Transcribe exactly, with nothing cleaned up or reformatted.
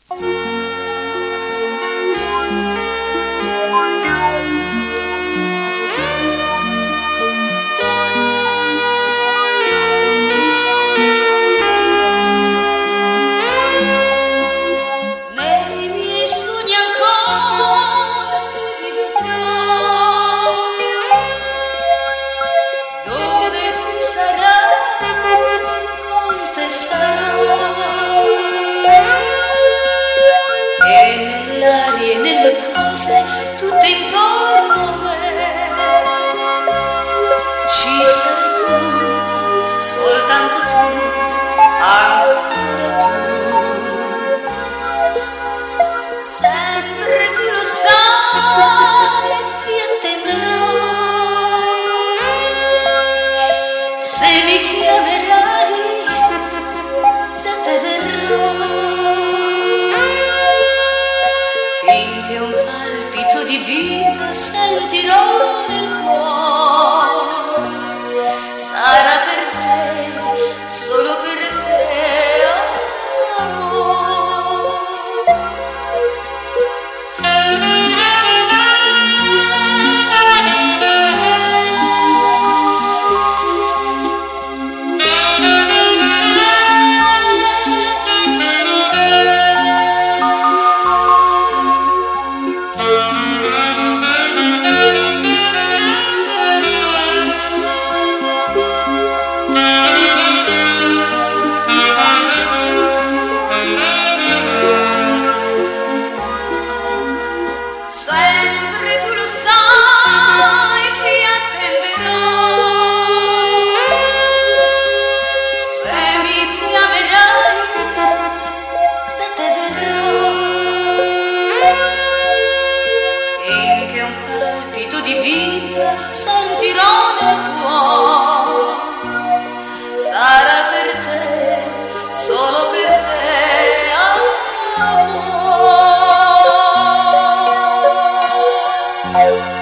Tutte intorno a me ci sei tu, soltanto tu, ancora tu, sempre tu lo sai e ti attenderò, se mi chiamerai da te verrò, finché un palpito di vita sentirò nel cuore, sarà per te, solo per te, amore. Sempre tu lo sai, ti attenderò, se mi chiamerai da te verrò, finché un palpito di vita sentirò nel cuore, sarà per te, solo per te, amore.